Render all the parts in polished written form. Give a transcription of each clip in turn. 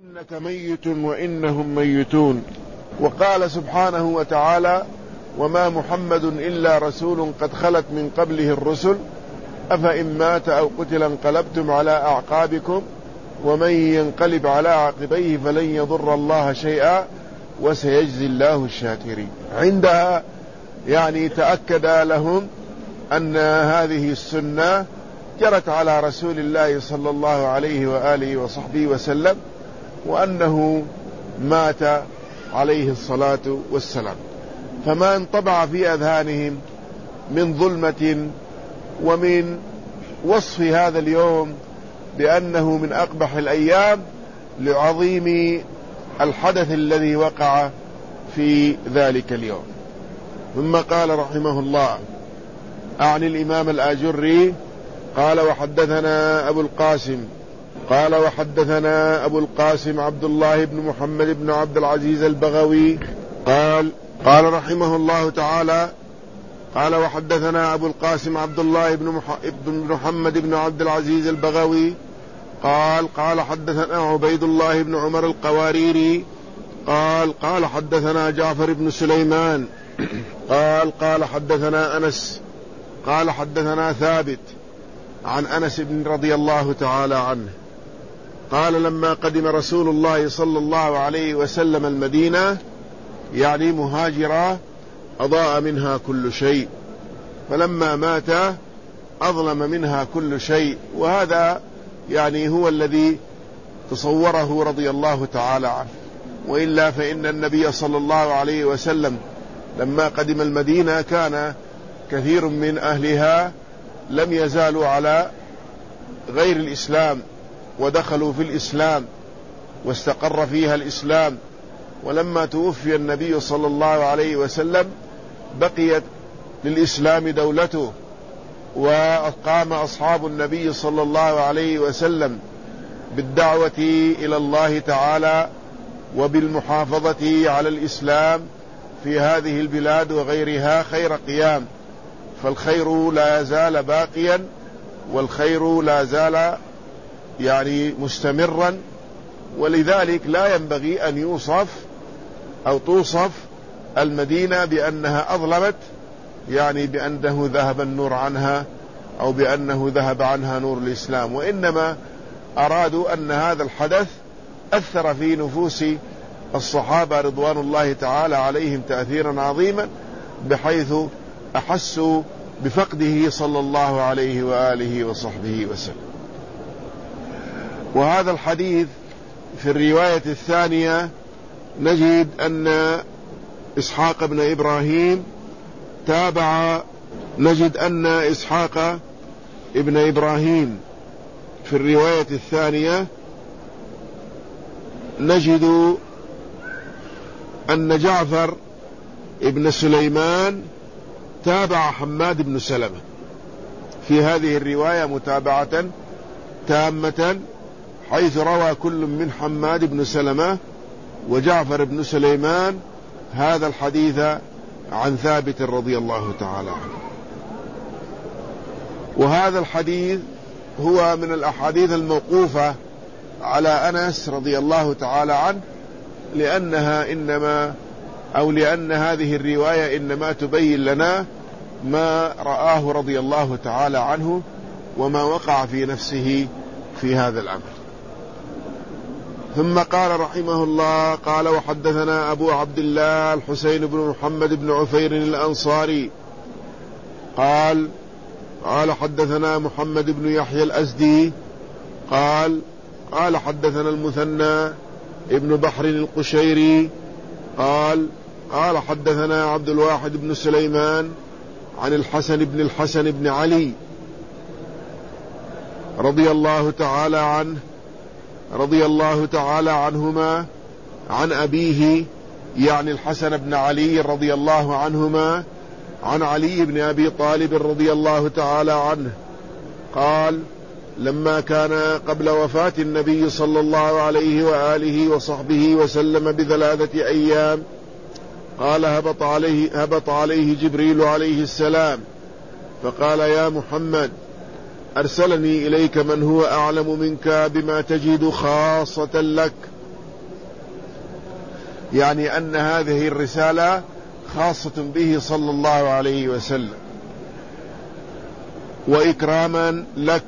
إنك ميت وإنهم ميتون. وقال سبحانه وتعالى: وما محمد إلا رسول قد خلت من قبله الرسل أفإن مات أو قتل انقلبتم على أعقابكم ومن ينقلب على عقبيه فلن يضر الله شيئا وسيجزي الله الشاكرين. عندها تأكد لهم أن هذه السنة جرت على رسول الله صلى الله عليه وآله وصحبه وسلم، وأنه مات عليه الصلاة والسلام. فما انطبع في أذهانهم من ظلمة ومن وصف هذا اليوم بأنه من أقبح الأيام لعظيم الحدث الذي وقع في ذلك اليوم. ثم قال رحمه الله عن الإمام الآجري قال: وحدثنا أبو القاسم عبد الله بن محمد بن عبد العزيز البغوي قال رحمه الله تعالى: قال وحدثنا أبو القاسم عبد الله بن محمد بن عبد العزيز البغوي قال حدثنا عبيد الله بن عمر القواريري قال حدثنا جعفر بن سليمان قال حدثنا أنس قال حدثنا ثابت عن أنس بن رضي الله تعالى عنه قال: لما قدم رسول الله صلى الله عليه وسلم المدينة مهاجرا أضاء منها كل شيء، فلما مات أظلم منها كل شيء. وهذا هو الذي تصوره رضي الله تعالى عنه. وإلا فإن النبي صلى الله عليه وسلم لما قدم المدينة كان كثير من أهلها لم يزالوا على غير الإسلام، ودخلوا في الإسلام واستقر فيها الإسلام. ولما توفي النبي صلى الله عليه وسلم بقيت للإسلام دولته، وقام أصحاب النبي صلى الله عليه وسلم بالدعوة إلى الله تعالى وبالمحافظة على الإسلام في هذه البلاد وغيرها خير قيام. فالخير لا يزال باقيا، والخير لا زال مستمرا. ولذلك لا ينبغي أن يوصف أو توصف المدينة بأنها أظلمت، بأنه ذهب النور عنها أو بأنه ذهب عنها نور الإسلام، وإنما أرادوا أن هذا الحدث أثر في نفوس الصحابة رضوان الله تعالى عليهم تأثيرا عظيما، بحيث أحسوا بفقده صلى الله عليه وآله وصحبه وسلم. وهذا الحديث في الرواية الثانية نجد أن إسحاق بن إبراهيم إسحاق ابن إبراهيم في الرواية الثانية نجد أن جعفر ابن سليمان تابع حماد بن سلمة في هذه الرواية متابعة تامة، حيث روى كل من حماد بن سلمة وجعفر بن سليمان هذا الحديث عن ثابت رضي الله تعالى عنه. وهذا الحديث هو من الأحاديث الموقوفة على أنس رضي الله تعالى عنه، لأن هذه الرواية إنما تبين لنا ما رآه رضي الله تعالى عنه وما وقع في نفسه في هذا الأمر. ثم قال رحمه الله: قال وحدثنا أبو عبد الله الحسين بن محمد بن عفير الأنصاري قال حدثنا محمد بن يحيى الأزدي قال حدثنا المثنى ابن بحر القشيري قال حدثنا عبد الواحد بن سليمان عن الحسن بن علي رضي الله تعالى عنهما عن أبيه، الحسن بن علي رضي الله عنهما عن علي بن أبي طالب رضي الله تعالى عنه قال: لما كان قبل وفاة النبي صلى الله عليه وآله وصحبه وسلم ب3 أيام قال: هبط عليه جبريل عليه السلام فقال: يا محمد، أرسلني إليك من هو أعلم منك بما تجد خاصة لك، يعني أن هذه الرسالة خاصة به صلى الله عليه وسلم، وإكراما لك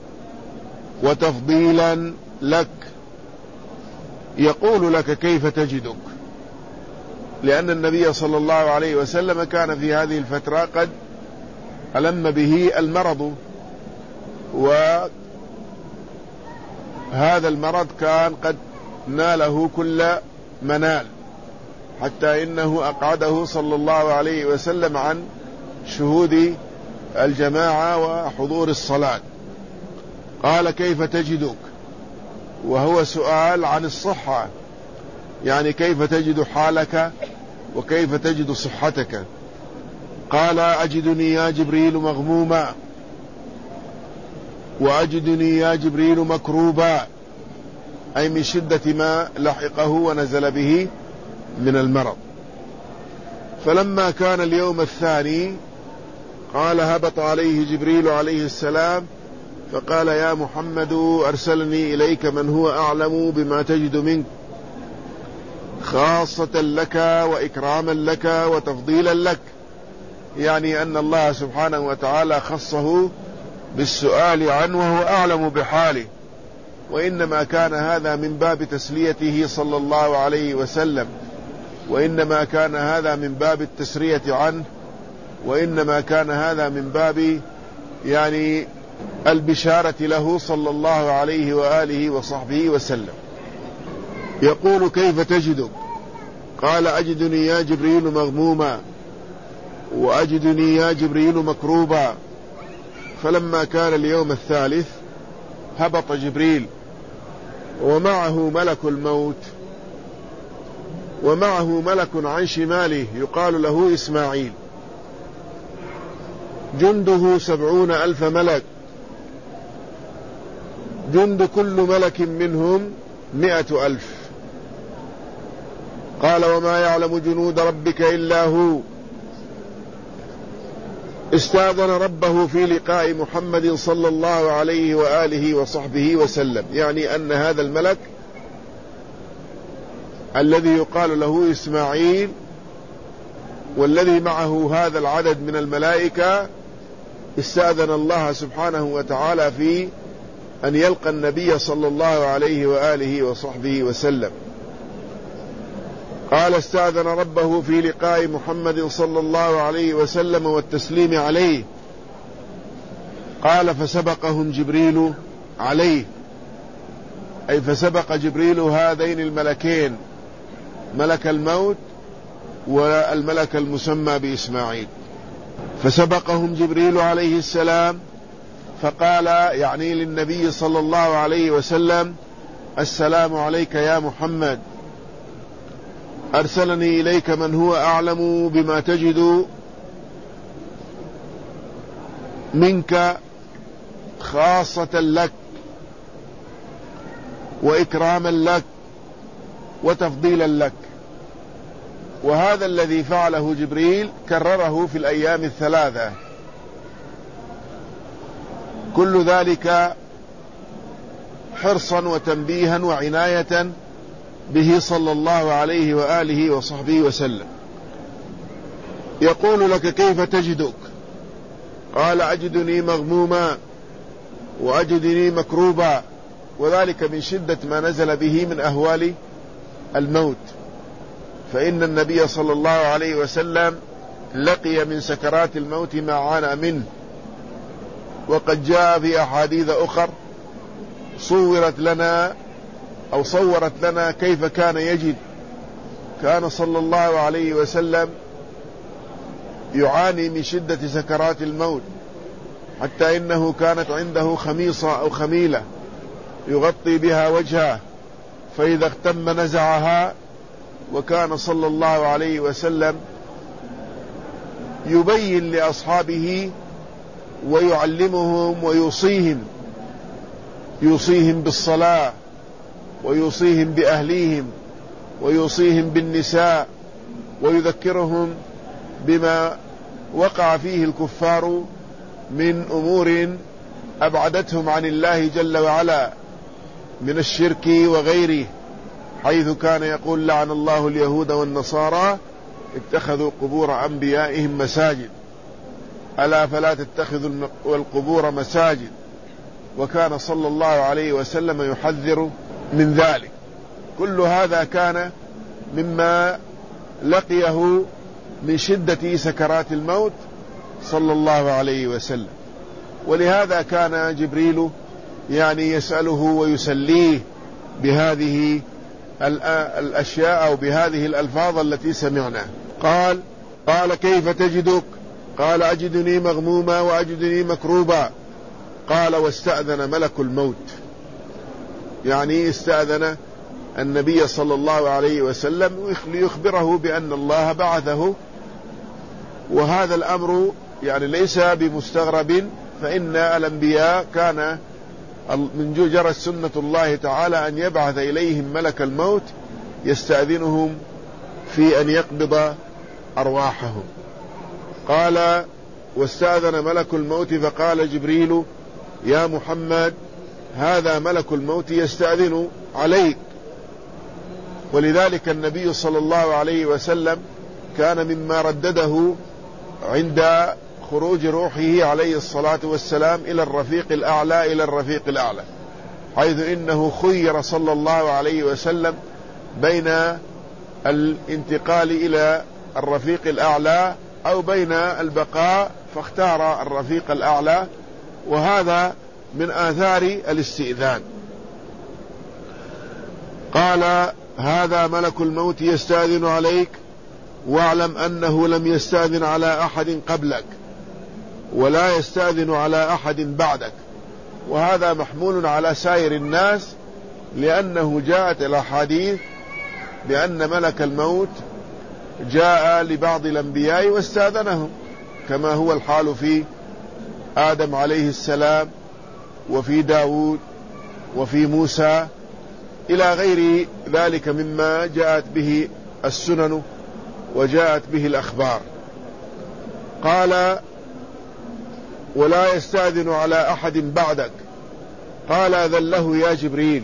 وتفضيلا لك. يقول لك كيف تجدك، لأن النبي صلى الله عليه وسلم كان في هذه الفترة قد ألم به المرض، وهذا المرض كان قد ناله كل منال، حتى إنه أقعده صلى الله عليه وسلم عن شهود الجماعة وحضور الصلاة. قال كيف تجدك، وهو سؤال عن الصحة، يعني كيف تجد حالك وكيف تجد صحتك. قال أجدني يا جبريل مغموما، وأجدني يا جبريل مكروبا، أي من شدة ما لحقه ونزل به من المرض. فلما كان اليوم الثاني قال هبط عليه جبريل عليه السلام فقال يا محمد أرسلني إليك من هو أعلم بما تجد منك، خاصة لك وإكراما لك وتفضيلا لك، يعني أن الله سبحانه وتعالى خصه بالسؤال عنه وهو أعلم بحاله، وإنما كان هذا من باب تسليته صلى الله عليه وسلم، وإنما كان هذا من باب التسرية عنه، وإنما كان هذا من باب يعني البشارة له صلى الله عليه وآله وصحبه وسلم. يقول كيف تجدك، قال أجدني يا جبريل مغموما، وأجدني يا جبريل مكروبا. فلما كان اليوم الثالث هبط جبريل ومعه ملك الموت، ومعه ملك عن شماله يقال له إسماعيل، جنده 70,000 ملك، جند كل ملك منهم 100,000. قال وما يعلم جنود ربك إلا هو. استأذن ربه في لقاء محمد صلى الله عليه وآله وصحبه وسلم، يعني أن هذا الملك الذي يقال له إسماعيل والذي معه هذا العدد من الملائكة استأذن الله سبحانه وتعالى في أن يلقى النبي صلى الله عليه وآله وصحبه وسلم. قال استأذن ربه في لقاء محمد صلى الله عليه وسلم والتسليم عليه. قال فسبقهم جبريل عليه، أي فسبق جبريل هذين الملكين، ملك الموت والملك المسمى بإسماعيل. فسبقهم جبريل عليه السلام فقال يعني للنبي صلى الله عليه وسلم السلام عليك يا محمد، أرسلني إليك من هو أعلم بما تجد منك، خاصة لك وإكراما لك وتفضيلا لك. وهذا الذي فعله جبريل كرره في الأيام الثلاثة، كل ذلك حرصا وتنبيها وعناية به صلى الله عليه وآله وصحبه وسلم. يقول لك كيف تجدك، قال أجدني مغموما وأجدني مكروبا، وذلك من شدة ما نزل به من أهوال الموت، فإن النبي صلى الله عليه وسلم لقي من سكرات الموت ما عانى منه. وقد جاء في أحاديث أخر صورت لنا كيف كان يجد. كان صلى الله عليه وسلم يعاني من شدة سكرات الموت، حتى إنه كانت عنده خميصة أو خميلة يغطي بها وجهه، فإذا اغتم نزعها. وكان صلى الله عليه وسلم يبين لأصحابه ويعلمهم ويوصيهم بالصلاة، ويوصيهم بأهليهم، ويوصيهم بالنساء، ويذكرهم بما وقع فيه الكفار من أمور أبعدتهم عن الله جل وعلا من الشرك وغيره، حيث كان يقول لعن الله اليهود والنصارى اتخذوا قبور أنبيائهم مساجد، ألا فلا تتخذوا القبور مساجد. وكان صلى الله عليه وسلم يحذر من ذلك. كل هذا كان مما لقيه من شدة سكرات الموت صلى الله عليه وسلم، ولهذا كان جبريل يعني يسأله ويسليه بهذه الأشياء أو بهذه الألفاظ التي سمعنا. قال كيف تجدك؟ قال أجدني مغموما وأجدني مكروبا. قال واستأذن ملك الموت، يعني استأذن النبي صلى الله عليه وسلم ليخبره بأن الله بعثه. وهذا الأمر يعني ليس بمستغرب، فإن الأنبياء كان من جرت سنة الله تعالى أن يبعث إليهم ملك الموت يستأذنهم في أن يقبض أرواحهم. قال واستأذن ملك الموت فقال جبريل يا محمد هذا ملك الموت يستأذن عليك. ولذلك النبي صلى الله عليه وسلم كان مما ردده عند خروج روحه عليه الصلاة والسلام إلى الرفيق الأعلى حيث إنه خير صلى الله عليه وسلم بين الانتقال إلى الرفيق الأعلى أو بين البقاء، فاختار الرفيق الأعلى، وهذا من آثار الاستئذان. قال هذا ملك الموت يستأذن عليك، واعلم أنه لم يستأذن على أحد قبلك ولا يستأذن على أحد بعدك. وهذا محمول على سائر الناس، لأنه جاءت الأحاديث بأن ملك الموت جاء لبعض الأنبياء واستأذنهم، كما هو الحال في آدم عليه السلام وفي داود وفي موسى إلى غير ذلك مما جاءت به السنن وجاءت به الأخبار. قال ولا يستأذن على أحد بعدك. قال أذن له يا جبريل.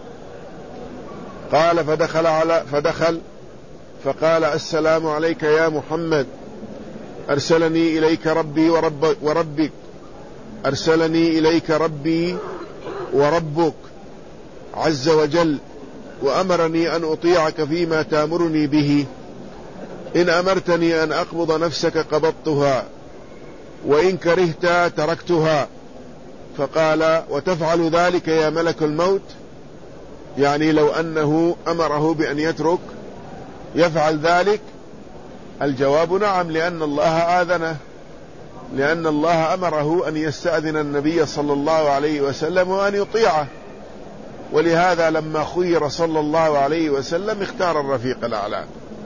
قال فدخل فقال السلام عليك يا محمد، أرسلني إليك ربي وربك، أرسلني إليك ربي وربك عز وجل، وأمرني أن أطيعك فيما تأمرني به. إن أمرتني أن أقبض نفسك قبضتها، وإن كرهت تركتها. فقال وتفعل ذلك يا ملك الموت؟ يعني لو أنه أمره بأن يترك يفعل ذلك؟ الجواب نعم، لأن الله آذنه، لأن الله أمره أن يستأذن النبي صلى الله عليه وسلم وأن يطيعه. ولهذا لما خير صلى الله عليه وسلم اختار الرفيق الأعلى.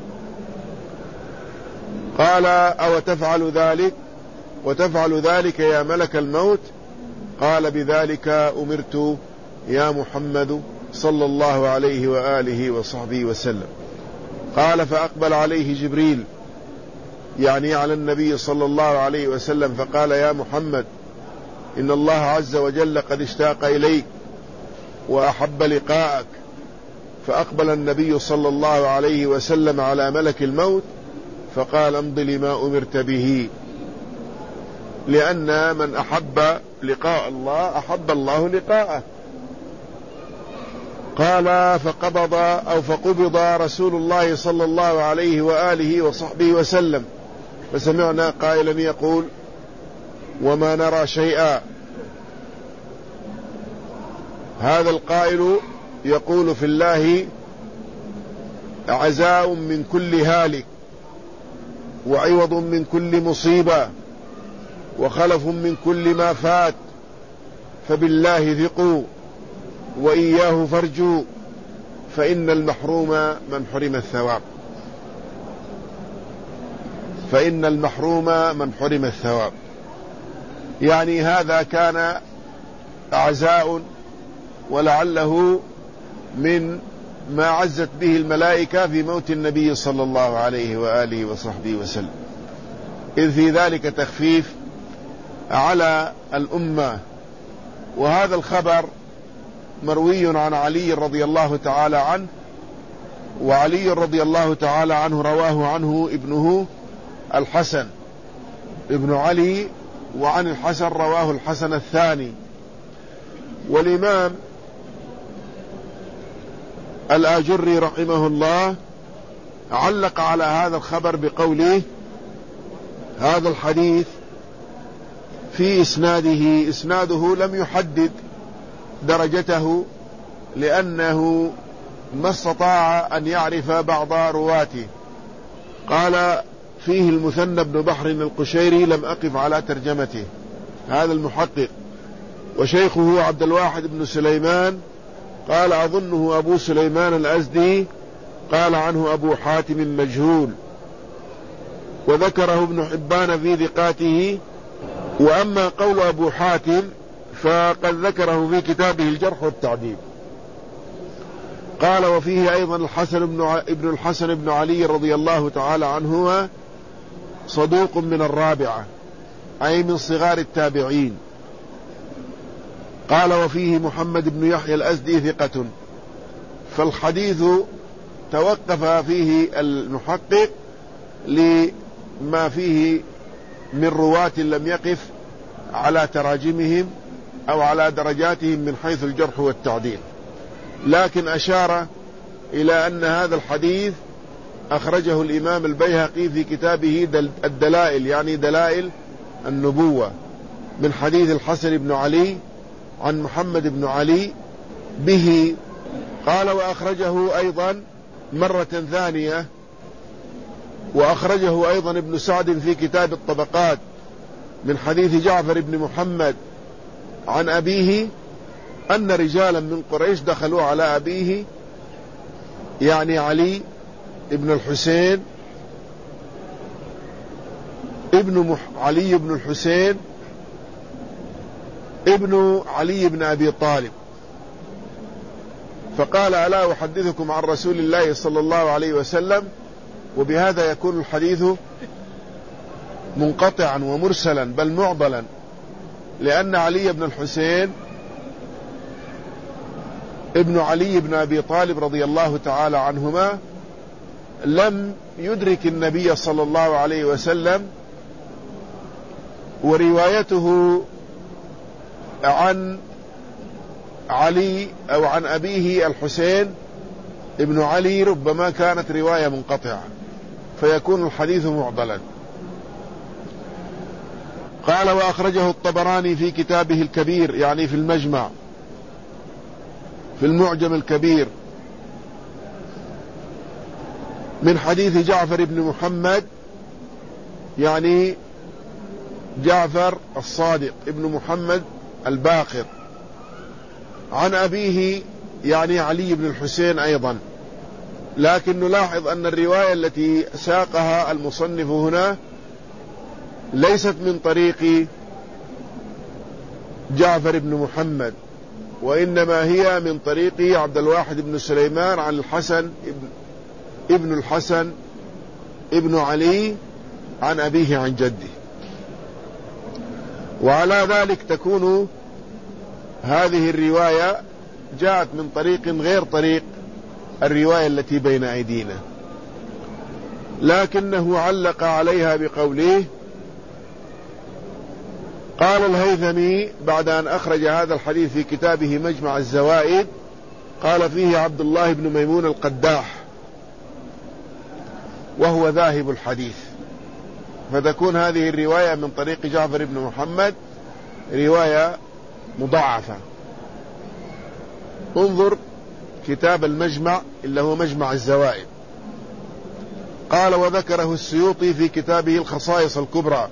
قال أو تفعل ذلك؟ وتفعل ذلك يا ملك الموت؟ قال بذلك أمرت يا محمد صلى الله عليه وآله وصحبه وسلم. قال فأقبل عليه جبريل، يعني على النبي صلى الله عليه وسلم، فقال يا محمد إن الله عز وجل قد اشتاق إليك وأحب لقاءك. فأقبل النبي صلى الله عليه وسلم على ملك الموت فقال امض لما أمرت به، لأن من أحب لقاء الله أحب الله لقاءه. قال فقبض رسول الله صلى الله عليه وآله وصحبه وسلم، فسمعنا قائلا يقول وما نرى شيئا. هذا القائل يقول في الله عزاء من كل هالك، وعوض من كل مصيبة، وخلف من كل ما فات، فبالله ثقوا وإياه فارجوا، فإن المحروم من حرم الثواب. فإن المحروم من حرم الثواب، يعني هذا كان عزاء، ولعله من ما عزت به الملائكة في موت النبي صلى الله عليه وآله وصحبه وسلم، إذ في ذلك تخفيف على الأمة. وهذا الخبر مروي عن علي رضي الله تعالى عنه وعلي رضي الله تعالى عنه رواه عنه ابنه الحسن ابن علي، وعن الحسن رواه الحسن الثاني. والإمام الآجري رحمه الله علق على هذا الخبر بقوله: هذا الحديث في إسناده لم يحدد درجته، لأنه ما استطاع أن يعرف بعض رواته. قال فيه المثنى بن بحر القشيري لم أقف على ترجمته، هذا المحقق. وشيخه عبد الواحد بن سليمان قال أظنه أبو سليمان الأزدي، قال عنه أبو حاتم مجهول، وذكره ابن حبان في ثقاته. وأما قول أبو حاتم فقد ذكره في كتابه الجرح والتعديل. قال وفيه أيضا ابن الحسن بن علي رضي الله تعالى عنهما صدوق من الرابعة، أي من صغار التابعين. قال وفيه محمد بن يحيى الأزدي ثقة. فالحديث توقف فيه المحقق لما فيه من رواة لم يقف على تراجمهم أو على درجاتهم من حيث الجرح والتعديل، لكن أشار إلى أن هذا الحديث أخرجه الإمام البيهقي في كتابه الدلائل، يعني دلائل النبوة، من حديث الحسن بن علي عن محمد بن علي به. قال وأخرجه أيضا مرة ثانية، وأخرجه أيضا ابن سعد في كتاب الطبقات من حديث جعفر بن محمد عن أبيه أن رجالا من قريش دخلوا على أبيه، يعني علي بن الحسين ابن علي بن أبي طالب، فقال ألا أحدثكم عن رسول الله صلى الله عليه وسلم. وبهذا يكون الحديث منقطعا ومرسلا بل معضلا، لأن علي بن الحسين ابن علي بن أبي طالب رضي الله تعالى عنهما لم يدرك النبي صلى الله عليه وسلم، وروايته عن علي أو عن أبيه الحسين ابن علي ربما كانت رواية منقطعة، فيكون الحديث معضلا. قال وأخرجه الطبراني في كتابه الكبير، يعني في المجمع، في المعجم الكبير، من حديث جعفر بن محمد، يعني جعفر الصادق ابن محمد الباقر، عن أبيه يعني علي بن الحسين أيضا. لكن نلاحظ أن الرواية التي ساقها المصنف هنا ليست من طريق جعفر بن محمد، وإنما هي من طريق عبد الواحد بن سليمان عن الحسن ابن الحسن ابن علي عن أبيه عن جده. وعلى ذلك تكون هذه الرواية جاءت من طريق غير طريق الرواية التي بين أيدينا، لكنه علق عليها بقوله: قال الهيثمي بعد أن أخرج هذا الحديث في كتابه مجمع الزوائد، قال فيه عبد الله بن ميمون القداح وهو ذاهب الحديث، فتكون هذه الرواية من طريق جعفر بن محمد رواية مضاعفة. انظر كتاب المجمع اللي هو مجمع الزوائد. قال وذكره السيوطي في كتابه الخصائص الكبرى،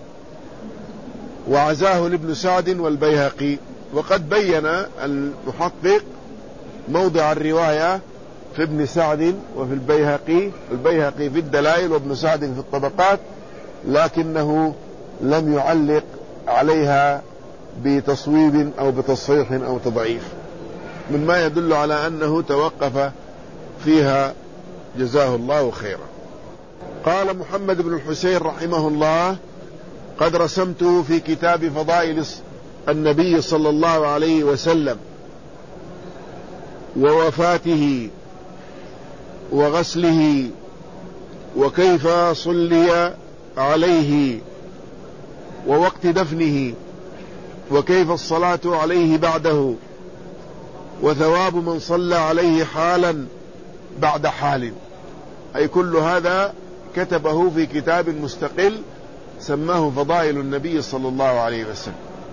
وعزاه لابن سعد والبيهقي. وقد بين المحقق موضع الرواية في ابن سعد وفي البيهقي في الدلائل وابن سعد في الطبقات، لكنه لم يعلق عليها بتصويب أو بتصحيح أو تضعيف، مما يدل على أنه توقف فيها جزاه الله خيرا. قال محمد بن الحسين رحمه الله: قد رسمته في كتاب فضائل النبي صلى الله عليه وسلم ووفاته وغسله وكيف صلي عليه ووقت دفنه وكيف الصلاة عليه بعده وثواب من صلى عليه حالا بعد حال. أي كل هذا كتبه في كتاب مستقل سماه فضائل النبي صلى الله عليه وسلم.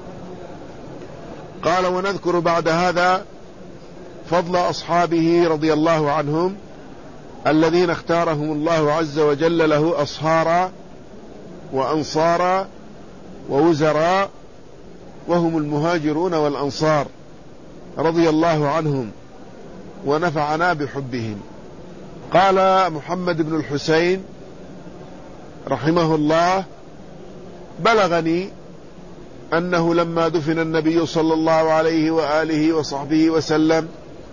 قال: ونذكر بعد هذا فضل أصحابه رضي الله عنهم الذين اختارهم الله عز وجل له أصهارا وأنصارا ووزراء، وهم المهاجرون والأنصار رضي الله عنهم ونفعنا بحبهم. قال محمد بن الحسين رحمه الله: بلغني أنه لما دفن النبي صلى الله عليه وآله وصحبه وسلم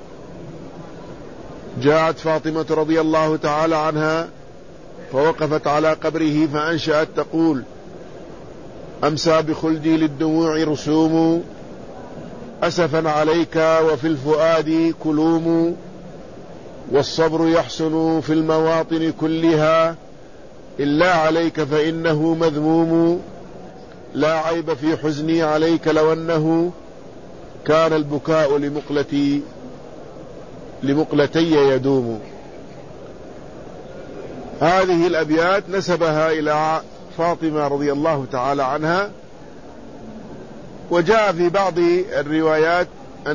جاءت فاطمة رضي الله تعالى عنها فوقفت على قبره فأنشأت تقول: أمسى بخلدي للدموع رسوم، أسفا عليك وفي الفؤاد كلوم، والصبر يحسن في المواطن كلها إلا عليك فإنه مذموم، لا عيب في حزني عليك لو أنه كان البكاء لمقلتي يدوم. هذه الأبيات نسبها إلى فاطمة رضي الله تعالى عنها، وجاء في بعض الروايات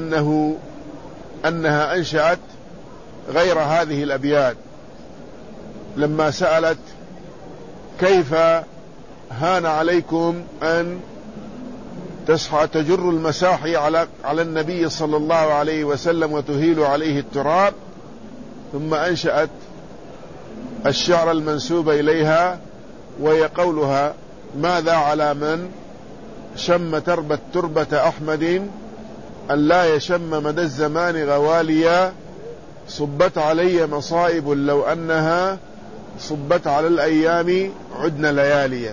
أنها أنشأت غير هذه الأبيات لما سألت: كيف هان عليكم أن تجر المساحي على النبي صلى الله عليه وسلم وتهيل عليه التراب، ثم أنشأت الشعر المنسوب إليها، وهي قولها: ماذا على من شم تربة أحمد أن لا يشم مدى الزمان غواليا، صبت علي مصائب لو أنها صبت على الأيام عدن لياليا.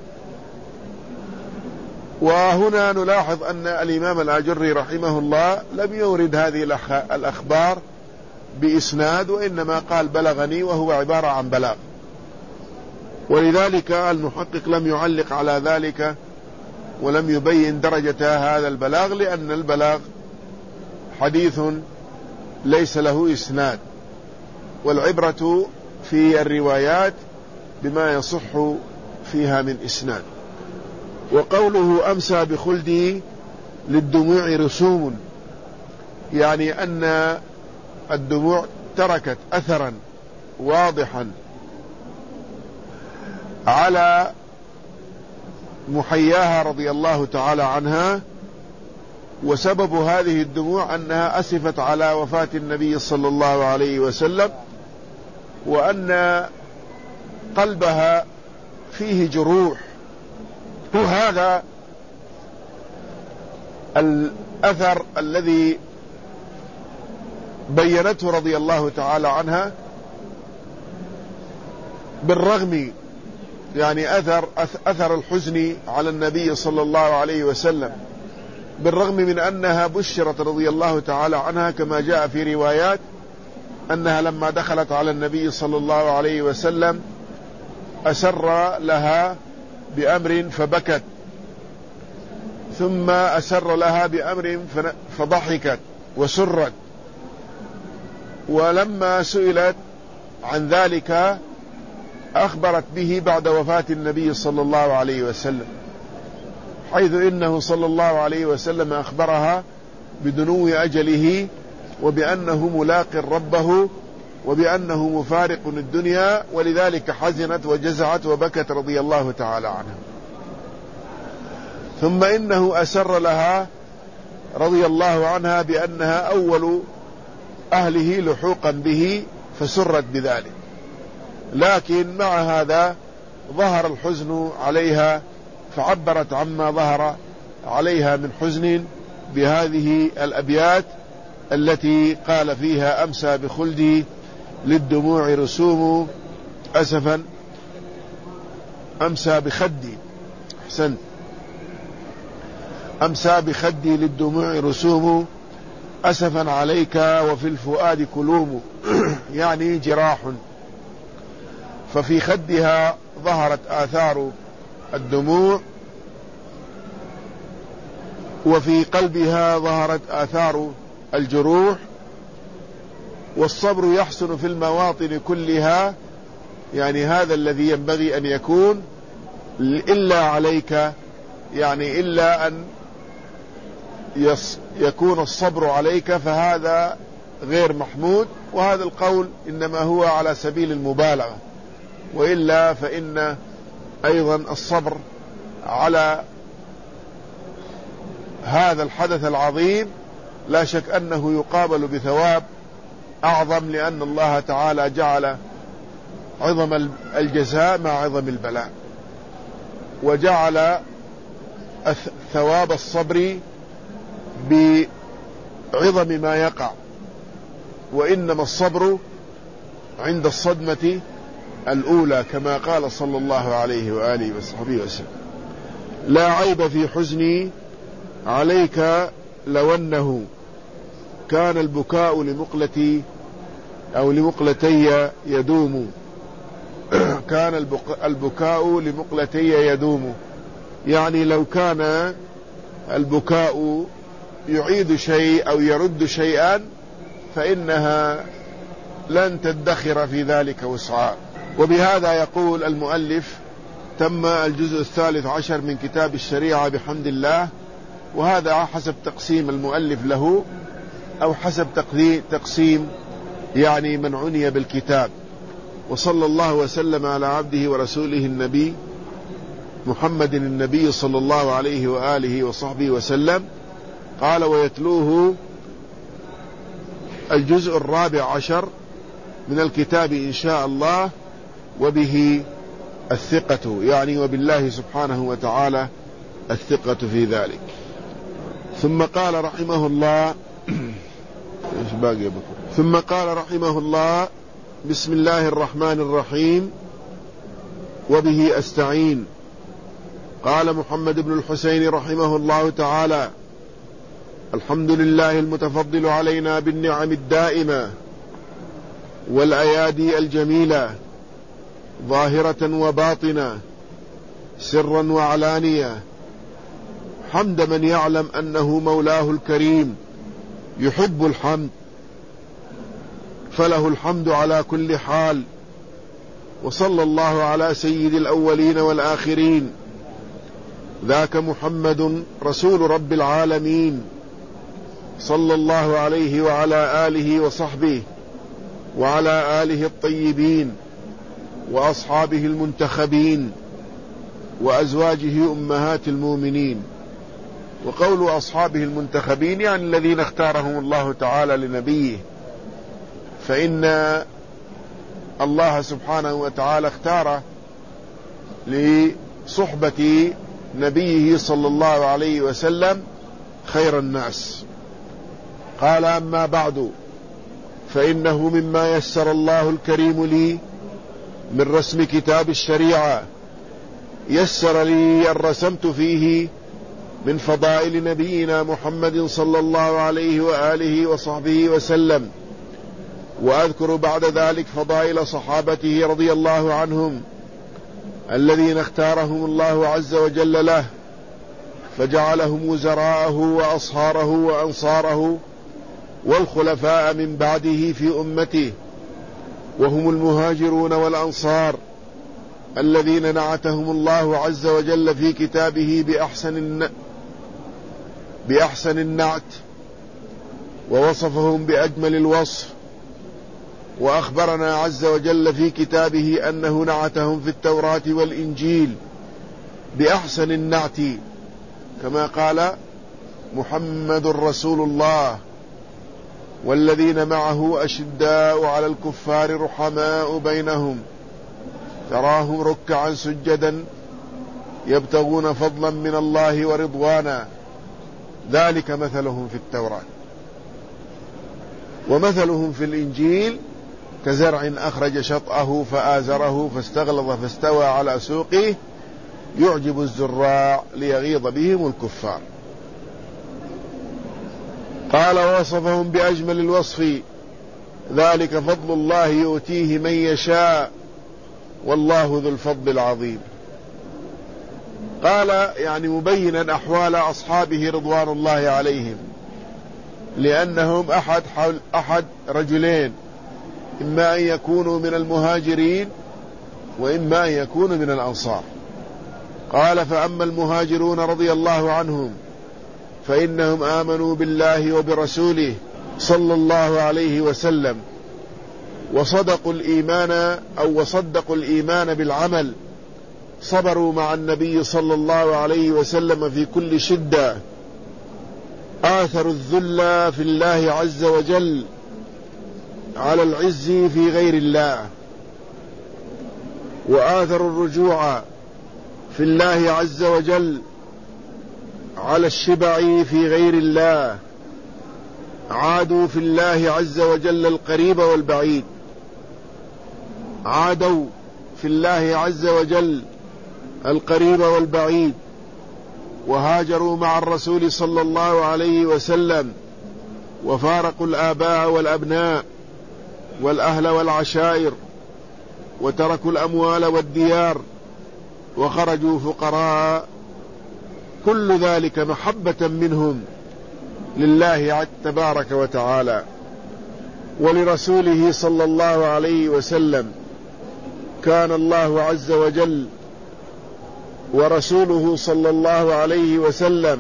وهنا نلاحظ أن الإمام الآجري رحمه الله لم يورد هذه الأخبار بإسناد، وإنما قال: بلغني، وهو عبارة عن بلاغ، ولذلك المحقق لم يعلق على ذلك ولم يبين درجة هذا البلاغ، لأن البلاغ حديث ليس له إسناد، والعبرة في الروايات بما يصح فيها من إسناد. وقوله: أمسى بخلدي للدموع رسوم، يعني أن الدموع تركت أثرا واضحا على محياها رضي الله تعالى عنها، وسبب هذه الدموع أنها أسفت على وفاة النبي صلى الله عليه وسلم، وأن قلبها فيه جروح. وهذا الأثر الذي بينته رضي الله تعالى عنها، بالرغم يعني أثر الحزن على النبي صلى الله عليه وسلم، بالرغم من أنها بشرت رضي الله تعالى عنها كما جاء في روايات أنها لما دخلت على النبي صلى الله عليه وسلم أسر لها بأمر فبكت، ثم أسر لها بأمر فضحكت وسرت، ولما سئلت عن ذلك أخبرت به بعد وفاة النبي صلى الله عليه وسلم، حيث إنه صلى الله عليه وسلم أخبرها بدنو أجله، وبأنه ملاق ربه، وبأنه مفارق الدنيا، ولذلك حزنت وجزعت وبكت رضي الله تعالى عنها. ثم إنه أسر لها رضي الله عنها بأنها أول أهله لحوقا به، فسرت بذلك، لكن مع هذا ظهر الحزن عليها، فعبرت عما ظهر عليها من حزن بهذه الأبيات التي قال فيها: أمسى بخلدي للدموع رسوم، أسفا أمسى بخدي، أحسنت، أمسى بخدي للدموع رسوم، أسفا عليك وفي الفؤاد كلوم يعني جراح، ففي خدها ظهرت آثار الدموع، وفي قلبها ظهرت آثار الجروح. والصبر يحسن في المواطن كلها، يعني هذا الذي ينبغي أن يكون، إلا عليك، يعني إلا أن يكون الصبر عليك، فهذا غير محمود، وهذا القول إنما هو على سبيل المبالغة، وإلا فإن أيضا الصبر على هذا الحدث العظيم لا شك أنه يقابل بثواب أعظم، لأن الله تعالى جعل عظم الجزاء مع عظم البلاء، وجعل ثواب الصبر بعظم ما يقع، وإنما الصبر عند الصدمة الأولى كما قال صلى الله عليه وآله وصحبه وسلم: لا عيب في حزني عليك لو أنه كان البكاء لمقلتي أو لمقلتي يدوم. كان البكاء لمقلتي يدوم، يعني لو كان البكاء يعيد شيء أو يرد شيئا فإنها لن تدخر في ذلك وسعا. وبهذا يقول المؤلف: تم الجزء 13 من كتاب الشريعة بحمد الله. وهذا حسب تقسيم المؤلف له، أو حسب تقسيم يعني من عني بالكتاب. وصلى الله وسلم على عبده ورسوله النبي محمد النبي صلى الله عليه وآله وصحبه وسلم. قال: ويتلوه الجزء 14 من الكتاب إن شاء الله، وبه الثقة، يعني وبالله سبحانه وتعالى الثقة في ذلك. ثم قال رحمه الله ثم قال رحمه الله: بسم الله الرحمن الرحيم، وبه أستعين. قال محمد بن الحسين رحمه الله تعالى: الحمد لله المتفضل علينا بالنعم الدائمة والأيادي الجميلة، ظاهرة وباطنة، سرا وعلانية، حمد من يعلم أنه مولاه الكريم يحب الحمد، فله الحمد على كل حال. وصلى الله على سيد الأولين والآخرين، ذاك محمد رسول رب العالمين، صلى الله عليه وعلى آله وصحبه وعلى آله الطيبين وأصحابه المنتخبين وأزواجه أمهات المؤمنين. وقول أصحابه المنتخبين يعني الذين اختارهم الله تعالى لنبيه، فإن الله سبحانه وتعالى اختار لصحبة نبيه صلى الله عليه وسلم خير الناس. قال: أما بعد، فإنه مما يسر الله الكريم لي من رسم كتاب الشريعة، يسر لي أن رسمت فيه من فضائل نبينا محمد صلى الله عليه وآله وصحبه وسلم، وأذكر بعد ذلك فضائل صحابته رضي الله عنهم الذين اختارهم الله عز وجل له، فجعلهم وزراءه وأصهاره وأنصاره والخلفاء من بعده في أمته، وهم المهاجرون والأنصار الذين نعتهم الله عز وجل في كتابه بأحسن النعت، ووصفهم بأجمل الوصف، وأخبرنا عز وجل في كتابه أنه نعتهم في التوراة والإنجيل بأحسن النعت، كما قال: محمد رسول الله والذين معه أشداء على الكفار رحماء بينهم، تراهم ركعا سجدا يبتغون فضلا من الله ورضوانا، ذلك مثلهم في التوراة. ومثلهم في الإنجيل كزرع أخرج شطأه فآزره فاستغلظ فاستوى على سوقه يعجب الزراع ليغيظ بهم الكفار. قال ووصفهم بأجمل الوصف: ذلك فضل الله يؤتيه من يشاء والله ذو الفضل العظيم. قال يعني مبينا أحوال أصحابه رضوان الله عليهم، لأنهم أحد رجلين، إما أن يكونوا من المهاجرين وإما أن يكونوا من الأنصار. قال: فأما المهاجرون رضي الله عنهم فإنهم آمنوا بالله وبرسوله صلى الله عليه وسلم، وصدقوا الإيمان بالعمل، صبروا مع النبي صلى الله عليه وسلم في كل شدة، آثروا الذل في الله عز وجل على العز في غير الله، وآثروا الرجوع في الله عز وجل على الشبع في غير الله، عادوا في الله عز وجل القريب والبعيد، عادوا في الله عز وجل القريب والبعيد، وهاجروا مع الرسول صلى الله عليه وسلم، وفارقوا الآباء والأبناء والأهل والعشائر، وتركوا الأموال والديار، وخرجوا فقراء، كل ذلك محبة منهم لله تبارك وتعالى ولرسوله صلى الله عليه وسلم. كان الله عز وجل ورسوله صلى الله عليه وسلم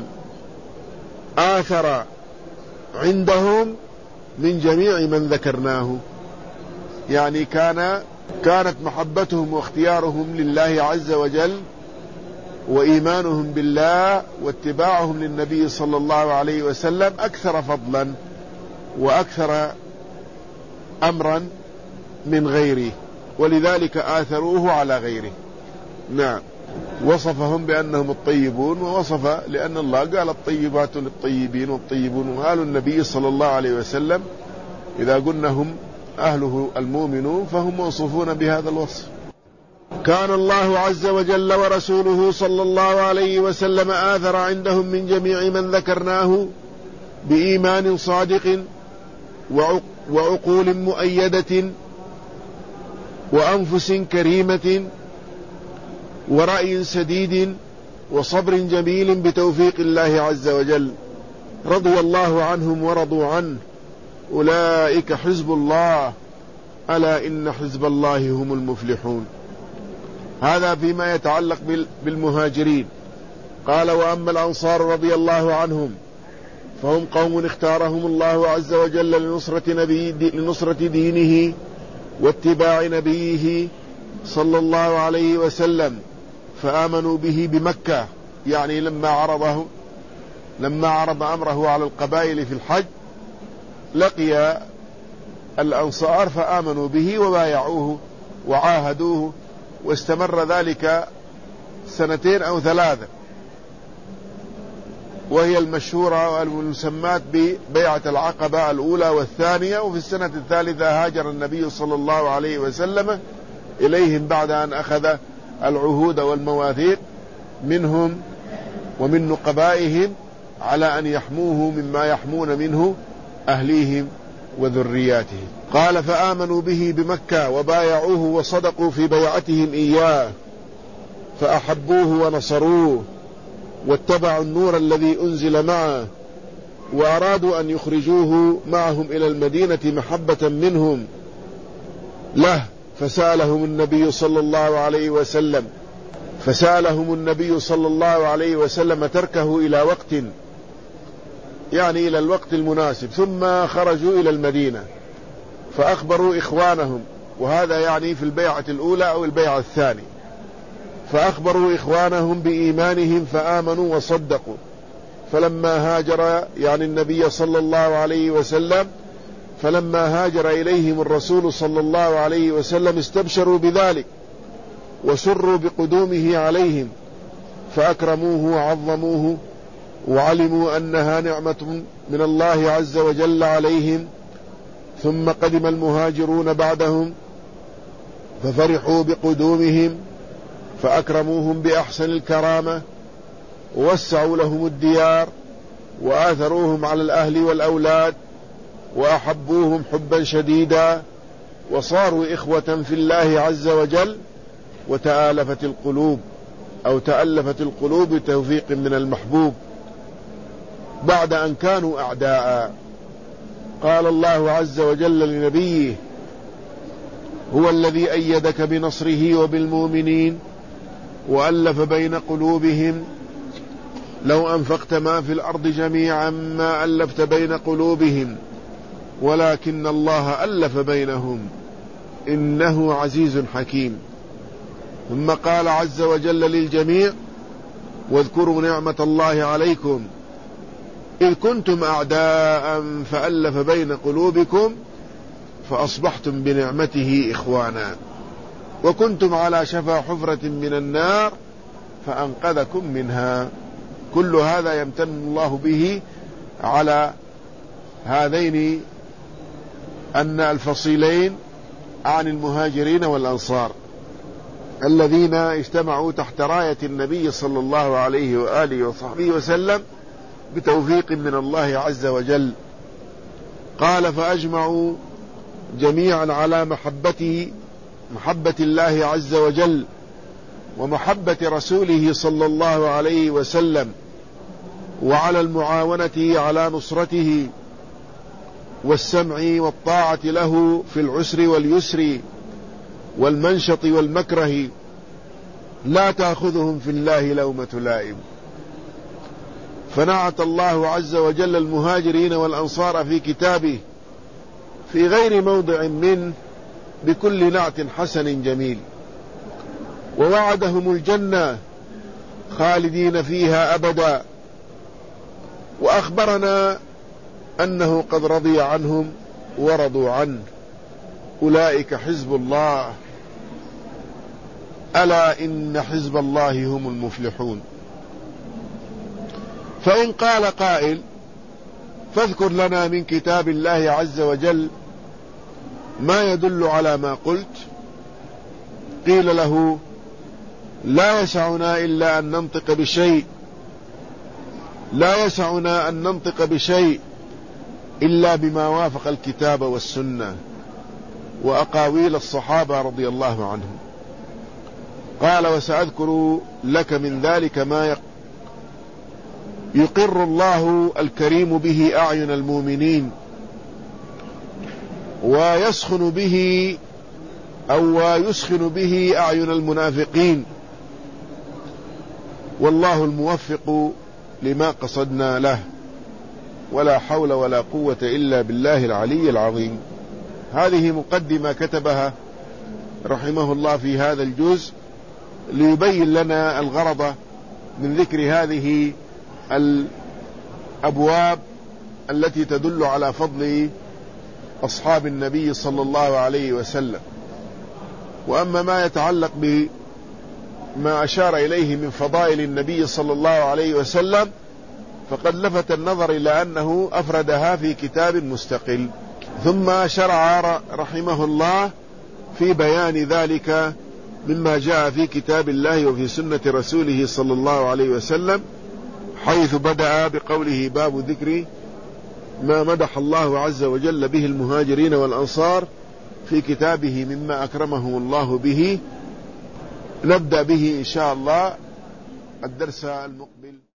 آثر عندهم من جميع من ذكرناه، يعني كانت محبتهم واختيارهم لله عز وجل وإيمانهم بالله واتباعهم للنبي صلى الله عليه وسلم أكثر فضلا وأكثر أمرا من غيره، ولذلك آثروه على غيره. نعم. وصفهم بأنهم الطيبون، ووصف لأن الله قال: الطيبات للطيبين والطيبون وآل النبي صلى الله عليه وسلم، إذا قلنا هم أهله المؤمنون فهم موصوفون بهذا الوصف. كان الله عز وجل ورسوله صلى الله عليه وسلم آثر عندهم من جميع من ذكرناه بإيمان صادق وعقول مؤيدة وأنفس كريمة ورأي سديد وصبر جميل بتوفيق الله عز وجل. رضي الله عنهم ورضوا عنه، أولئك حزب الله، ألا إن حزب الله هم المفلحون. هذا فيما يتعلق بالمهاجرين. قال: وأما الأنصار رضي الله عنهم فهم قوم اختارهم الله عز وجل لنصرة دينه واتباع نبيه صلى الله عليه وسلم، فآمنوا به بمكة، يعني لما عرض أمره على القبائل في الحج لقي الأنصار فآمنوا به وبايعوه وعاهدوه، واستمر ذلك 2 أو 3، وهي المشهورة والمسمات ببيعة العقبة الأولى والثانية. وفي السنة 3 هاجر النبي صلى الله عليه وسلم إليهم بعد أن أخذ العهود والمواثيق منهم ومن نقبائهم على أن يحموه مما يحمون منه أهليهم وذرياتهم. قال: فآمنوا به بمكة وبايعوه وصدقوا في بيعتهم إياه، فأحبوه ونصروه واتبعوا النور الذي أنزل معه، وأرادوا أن يخرجوه معهم إلى المدينة محبة منهم له، فسألهم النبي صلى الله عليه وسلم تركه إلى وقت، يعني إلى الوقت المناسب، ثم خرجوا إلى المدينة فأخبروا إخوانهم، وهذا يعني في البيعة الأولى أو البيعة الثانية، فأخبروا إخوانهم بإيمانهم فآمنوا وصدقوا. فلما هاجر يعني النبي صلى الله عليه وسلم، فلما هاجر إليهم الرسول صلى الله عليه وسلم استبشروا بذلك وسروا بقدومه عليهم، فأكرموه وعظموه، وعلموا أنها نعمة من الله عز وجل عليهم. ثم قدم المهاجرون بعدهم ففرحوا بقدومهم، فأكرموهم وعظموه، وعلموا أنها نعمة من الله عز وجل عليهم. ثم قدم المهاجرون بعدهم ففرحوا بقدومهم، فأكرموهم، وعظموه، وعلموا أنها نعمة من الله عز وجل عليهم. ثم قدم المهاجرون بعدهم ففرحوا بقدومهم، فأكرموهم بأحسن الكرامة، ووسعوا لهم الديار وآثروهم على الأهل والأولاد وأحبوهم حبا شديدا وصاروا إخوة في الله عز وجل، وتآلفت القلوب أو تألفت القلوب بتوفيق من المحبوب بعد أن كانوا أعداء. قال الله عز وجل لنبيه: هو الذي أيدك بنصره وبالمؤمنين وألف بين قلوبهم لو أنفقت ما في الأرض جميعا ما ألفت بين قلوبهم ولكن الله ألف بينهم إنه عزيز حكيم. ثم قال عز وجل للجميع: واذكروا نعمة الله عليكم إذ كنتم أعداء فألف بين قلوبكم فأصبحتم بنعمته إخوانا وكنتم على شفا حفرة من النار فأنقذكم منها. كل هذا يمتن الله به على هذين أن الفصيلين عن المهاجرين والأنصار الذين اجتمعوا تحت راية النبي صلى الله عليه وآله وصحبه وسلم بتوفيق من الله عز وجل. قال: فأجمعوا جميعا على محبة الله عز وجل ومحبة رسوله صلى الله عليه وسلم وعلى المعاونة على نصرته والسمع والطاعة له في العسر واليسر والمنشط والمكره لا تأخذهم في الله لومة لائم. فنعت الله عز وجل المهاجرين والأنصار في كتابه في غير موضع منه بكل نعت حسن جميل، ووعدهم الجنة خالدين فيها أبدا، وأخبرنا أنه قد رضي عنهم ورضوا عنه، أولئك حزب الله ألا إن حزب الله هم المفلحون. فإن قال قائل: فاذكر لنا من كتاب الله عز وجل ما يدل على ما قلت، قيل له: لا يسعنا إلا أن ننطق بشيء إلا بما وافق الكتاب والسنة وأقاويل الصحابة رضي الله عنهم. قال: وسأذكر لك من ذلك ما يقر الله الكريم به أعين المؤمنين ويسخن به أعين المنافقين، والله الموفق لما قصدنا له، ولا حول ولا قوة إلا بالله العلي العظيم. هذه مقدمة كتبها رحمه الله في هذا الجزء ليبين لنا الغرض من ذكر هذه الأبواب التي تدل على فضل أصحاب النبي صلى الله عليه وسلم. وأما ما يتعلق بما أشار إليه من فضائل النبي صلى الله عليه وسلم فقد لفت النظر إلى أنه أفردها في كتاب مستقل، ثم شرع رحمه الله في بيان ذلك مما جاء في كتاب الله وفي سنة رسوله صلى الله عليه وسلم، حيث بدأ بقوله: باب ذكر ما مدح الله عز وجل به المهاجرين والأنصار في كتابه مما أكرمهم الله به. نبدأ به إن شاء الله الدرس المقبل.